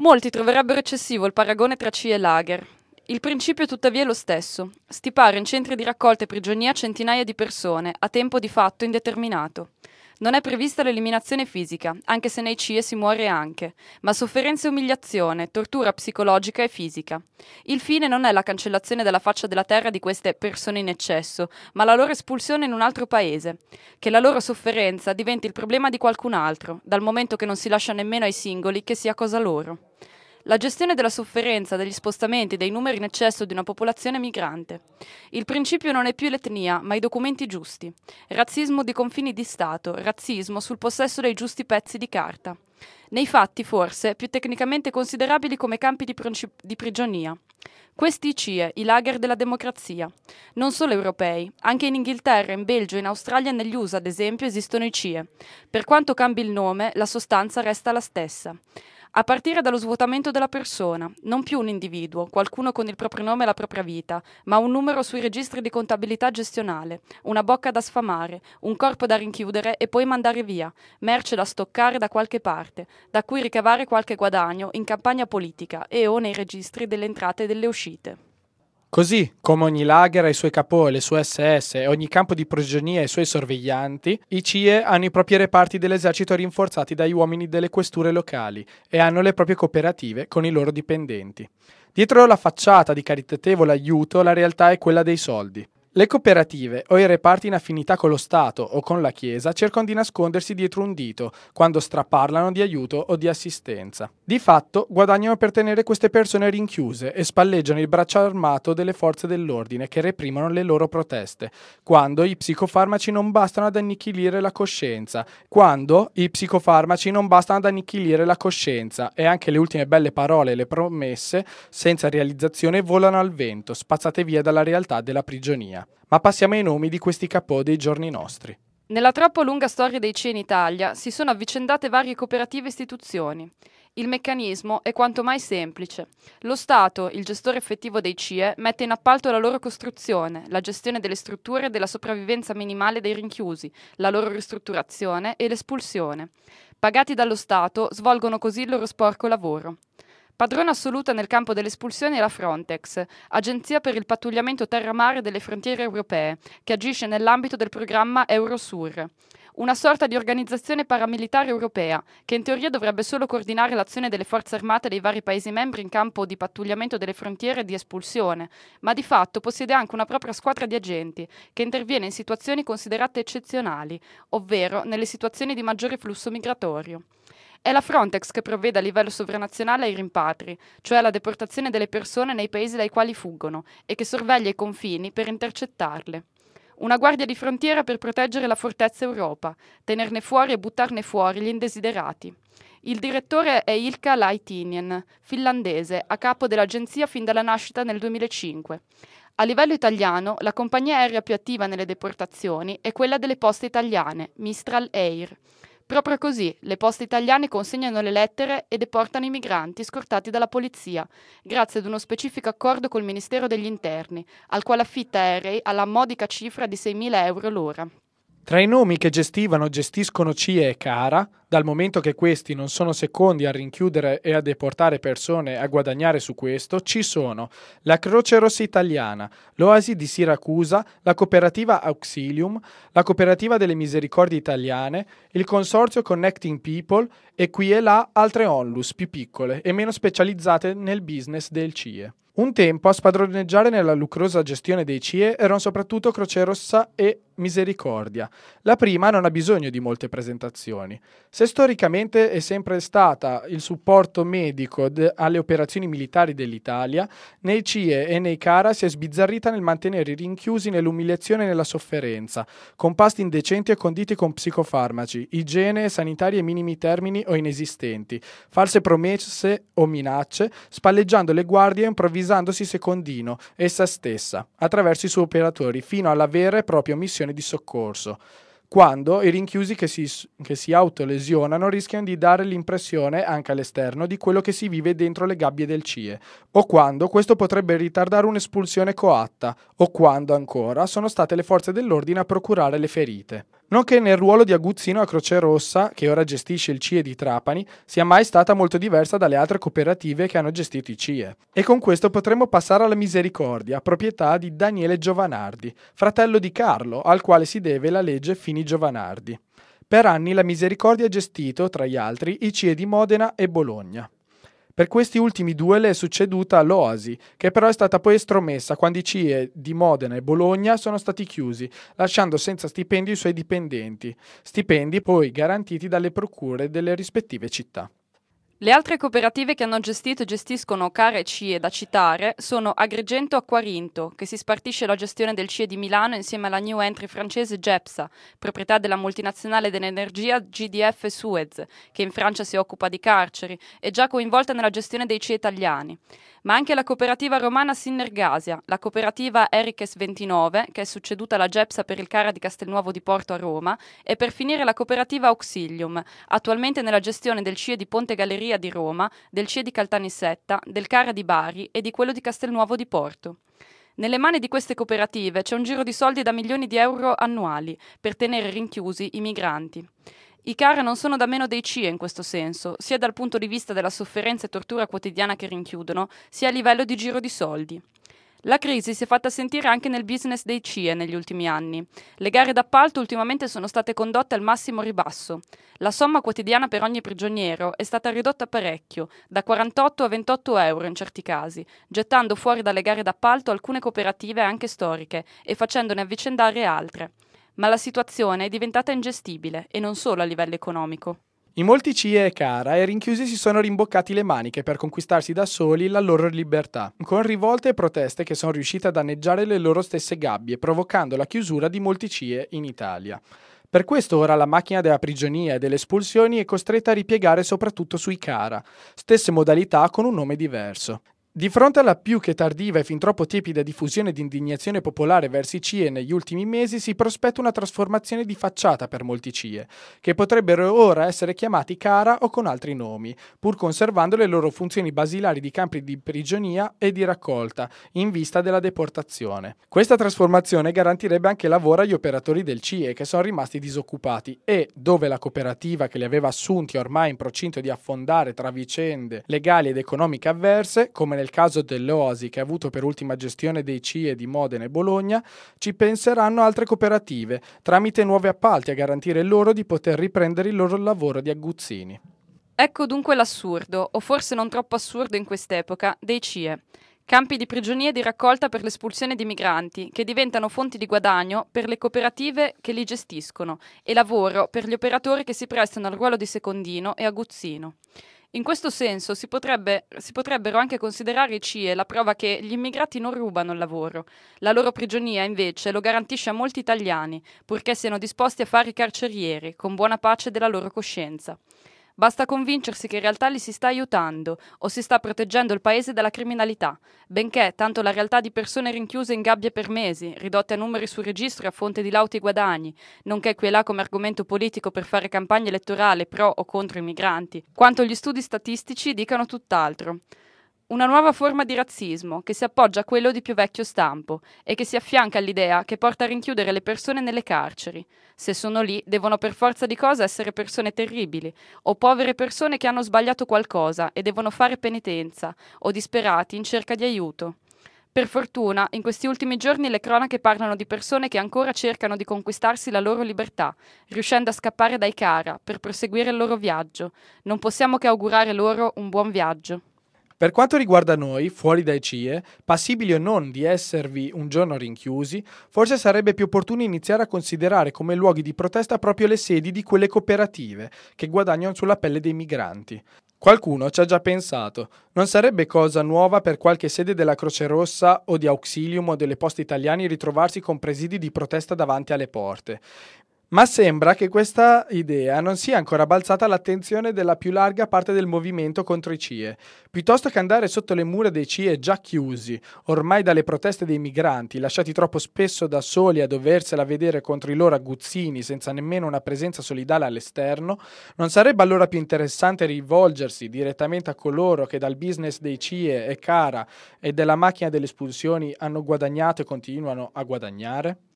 Molti troverebbero eccessivo il paragone tra CIE e lager. Il principio tuttavia è lo stesso: stipare in centri di raccolta e prigionia centinaia di persone, a tempo di fatto indeterminato. Non è prevista l'eliminazione fisica, anche se nei CIE si muore anche, ma sofferenza e umiliazione, tortura psicologica e fisica. Il fine non è la cancellazione dalla faccia della terra di queste persone in eccesso, ma la loro espulsione in un altro paese. Che la loro sofferenza diventi il problema di qualcun altro, dal momento che non si lascia nemmeno ai singoli che sia cosa loro. La gestione della sofferenza, degli spostamenti, dei numeri in eccesso di una popolazione migrante. Il principio non è più l'etnia, ma i documenti giusti. Razzismo di confini di Stato, razzismo sul possesso dei giusti pezzi di carta. Nei fatti, forse, più tecnicamente considerabili come campi di prigionia. Questi i CIE, i lager della democrazia. Non solo europei, anche in Inghilterra, in Belgio, in Australia e negli USA, ad esempio, esistono i CIE. Per quanto cambi il nome, la sostanza resta la stessa. A partire dallo svuotamento della persona, non più un individuo, qualcuno con il proprio nome e la propria vita, ma un numero sui registri di contabilità gestionale, una bocca da sfamare, un corpo da rinchiudere e poi mandare via, merce da stoccare da qualche parte, da cui ricavare qualche guadagno in campagna politica e o nei registri delle entrate e delle uscite. Così come ogni lager ha i suoi capò e le sue SS e ogni campo di prigionia e i suoi sorveglianti, i CIE hanno i propri reparti dell'esercito rinforzati dagli uomini delle questure locali e hanno le proprie cooperative con i loro dipendenti. Dietro la facciata di caritatevole aiuto, la realtà è quella dei soldi. Le cooperative o i reparti in affinità con lo Stato o con la Chiesa cercano di nascondersi dietro un dito quando straparlano di aiuto o di assistenza. Di fatto guadagnano per tenere queste persone rinchiuse e spalleggiano il braccio armato delle forze dell'ordine che reprimono le loro proteste, quando i psicofarmaci non bastano ad annichilire la coscienza, e anche le ultime belle parole e le promesse senza realizzazione volano al vento, spazzate via dalla realtà della prigionia. Ma passiamo ai nomi di questi capò dei giorni nostri. Nella troppo lunga storia dei CIE in Italia si sono avvicendate varie cooperative e istituzioni. Il meccanismo è quanto mai semplice. Lo Stato, il gestore effettivo dei CIE, mette in appalto la loro costruzione, la gestione delle strutture e della sopravvivenza minimale dei rinchiusi, la loro ristrutturazione e l'espulsione. Pagati dallo Stato, svolgono così il loro sporco lavoro. Padrona assoluta nel campo dell'espulsione è la Frontex, agenzia per il pattugliamento terra-mare delle frontiere europee, che agisce nell'ambito del programma Eurosur, una sorta di organizzazione paramilitare europea, che in teoria dovrebbe solo coordinare l'azione delle forze armate dei vari Paesi membri in campo di pattugliamento delle frontiere e di espulsione, ma di fatto possiede anche una propria squadra di agenti, che interviene in situazioni considerate eccezionali, ovvero nelle situazioni di maggiore flusso migratorio. È la Frontex che provvede a livello sovranazionale ai rimpatri, cioè alla deportazione delle persone nei paesi dai quali fuggono, e che sorveglia i confini per intercettarle. Una guardia di frontiera per proteggere la fortezza Europa, tenerne fuori e buttarne fuori gli indesiderati. Il direttore è Ilkka Laitinen, finlandese, a capo dell'agenzia fin dalla nascita nel 2005. A livello italiano, la compagnia aerea più attiva nelle deportazioni è quella delle Poste Italiane, Mistral Air. Proprio così, le poste italiane consegnano le lettere e deportano i migranti scortati dalla polizia, grazie ad uno specifico accordo col Ministero degli Interni, al quale affitta aerei alla modica cifra di 6.000 euro l'ora. Tra i nomi che gestiscono CIE e CARA, dal momento che questi non sono secondi a rinchiudere e a deportare persone e a guadagnare su questo, ci sono la Croce Rossa Italiana, l'Oasi di Siracusa, la cooperativa Auxilium, la cooperativa delle Misericordie Italiane, il consorzio Connecting People e qui e là altre onlus più piccole e meno specializzate nel business del CIE. Un tempo a spadroneggiare nella lucrosa gestione dei CIE erano soprattutto Croce Rossa e Misericordia. La prima non ha bisogno di molte presentazioni. Se storicamente è sempre stata il supporto medico alle operazioni militari dell'Italia, nei CIE e nei CARA si è sbizzarrita nel mantenere i rinchiusi nell'umiliazione e nella sofferenza, con pasti indecenti e conditi con psicofarmaci, igiene sanitaria ai minimi termini o inesistenti, false promesse o minacce, spalleggiando le guardie e improvvisandosi secondino, essa stessa, attraverso i suoi operatori, fino alla vera e propria missione di soccorso, quando i rinchiusi che si autolesionano rischiano di dare l'impressione anche all'esterno di quello che si vive dentro le gabbie del CIE, o quando questo potrebbe ritardare un'espulsione coatta, o quando ancora sono state le forze dell'ordine a procurare le ferite. nonché nel ruolo di aguzzino a Croce Rossa, che ora gestisce il CIE di Trapani, sia mai stata molto diversa dalle altre cooperative che hanno gestito i CIE. E con questo potremmo passare alla Misericordia, proprietà di Daniele Giovanardi, fratello di Carlo, al quale si deve la legge Fini-Giovanardi. Per anni la Misericordia ha gestito, tra gli altri, i CIE di Modena e Bologna. Per questi ultimi due le è succeduta l'Oasi, che però è stata poi estromessa quando i CIE di Modena e Bologna sono stati chiusi, lasciando senza stipendio i suoi dipendenti, stipendi poi garantiti dalle procure delle rispettive città. Le altre cooperative che hanno gestito e gestiscono Cara e CIE da citare sono Agrigento Acquarinto, che si spartisce la gestione del CIE di Milano insieme alla new entry francese Gepsa, proprietà della multinazionale dell'energia GDF Suez, che in Francia si occupa di carceri, e già coinvolta nella gestione dei CIE italiani. Ma anche la cooperativa romana Synergasia, la cooperativa Erikes 29, che è succeduta alla Gepsa per il Cara di Castelnuovo di Porto a Roma, e per finire la cooperativa Auxilium, attualmente nella gestione del CIE di Ponte Galleria di Roma, del CIE di Caltanissetta, del Cara di Bari e di quello di Castelnuovo di Porto. Nelle mani di queste cooperative c'è un giro di soldi da milioni di euro annuali per tenere rinchiusi i migranti. I CARA non sono da meno dei CIE in questo senso, sia dal punto di vista della sofferenza e tortura quotidiana che rinchiudono, sia a livello di giro di soldi. La crisi si è fatta sentire anche nel business dei CIE negli ultimi anni. Le gare d'appalto ultimamente sono state condotte al massimo ribasso. La somma quotidiana per ogni prigioniero è stata ridotta parecchio, da 48 a 28 euro in certi casi, gettando fuori dalle gare d'appalto alcune cooperative anche storiche e facendone avvicendare altre. Ma la situazione è diventata ingestibile, e non solo a livello economico. In molti CIE e CARA i rinchiusi si sono rimboccati le maniche per conquistarsi da soli la loro libertà, con rivolte e proteste che sono riuscite a danneggiare le loro stesse gabbie, provocando la chiusura di molti CIE in Italia. Per questo ora la macchina della prigionia e delle espulsioni è costretta a ripiegare soprattutto sui CARA, stesse modalità con un nome diverso. Di fronte alla più che tardiva e fin troppo tiepida diffusione di indignazione popolare verso i CIE negli ultimi mesi si prospetta una trasformazione di facciata per molti CIE, che potrebbero ora essere chiamati CARA o con altri nomi, pur conservando le loro funzioni basilari di campi di prigionia e di raccolta, in vista della deportazione. Questa trasformazione garantirebbe anche lavoro agli operatori del CIE che sono rimasti disoccupati e, dove la cooperativa che li aveva assunti è ormai in procinto di affondare tra vicende legali ed economiche avverse, come nel caso dell'Oasi che ha avuto per ultima gestione dei CIE di Modena e Bologna, ci penseranno altre cooperative, tramite nuovi appalti a garantire loro di poter riprendere il loro lavoro di aguzzini. Ecco dunque l'assurdo, o forse non troppo assurdo in quest'epoca, dei CIE. Campi di prigionia e di raccolta per l'espulsione di migranti, che diventano fonti di guadagno per le cooperative che li gestiscono e lavoro per gli operatori che si prestano al ruolo di secondino e aguzzino. In questo senso si potrebbero anche considerare i CIE la prova che gli immigrati non rubano il lavoro. La loro prigionia, invece, lo garantisce a molti italiani, purché siano disposti a fare i carcerieri, con buona pace della loro coscienza. Basta convincersi che in realtà li si sta aiutando o si sta proteggendo il paese dalla criminalità, benché tanto la realtà di persone rinchiuse in gabbie per mesi, ridotte a numeri sul registro e a fonte di lauti guadagni, nonché qui e là come argomento politico per fare campagna elettorale pro o contro i migranti, quanto gli studi statistici dicano tutt'altro. Una nuova forma di razzismo che si appoggia a quello di più vecchio stampo e che si affianca all'idea che porta a rinchiudere le persone nelle carceri. Se sono lì, devono per forza di cosa essere persone terribili, o povere persone che hanno sbagliato qualcosa e devono fare penitenza, o disperati in cerca di aiuto. Per fortuna, in questi ultimi giorni le cronache parlano di persone che ancora cercano di conquistarsi la loro libertà, riuscendo a scappare dai CARA per proseguire il loro viaggio. Non possiamo che augurare loro un buon viaggio. Per quanto riguarda noi, fuori dai CIE, passibili o non di esservi un giorno rinchiusi, forse sarebbe più opportuno iniziare a considerare come luoghi di protesta proprio le sedi di quelle cooperative che guadagnano sulla pelle dei migranti. Qualcuno ci ha già pensato. Non sarebbe cosa nuova per qualche sede della Croce Rossa o di Auxilium o delle Poste Italiane ritrovarsi con presidi di protesta davanti alle porte. Ma sembra che questa idea non sia ancora balzata all'attenzione della più larga parte del movimento contro i CIE. Piuttosto che andare sotto le mura dei CIE già chiusi, ormai dalle proteste dei migranti, lasciati troppo spesso da soli a doversela vedere contro i loro aguzzini senza nemmeno una presenza solidale all'esterno, non sarebbe allora più interessante rivolgersi direttamente a coloro che dal business dei CIE e CARA e della macchina delle espulsioni hanno guadagnato e continuano a guadagnare?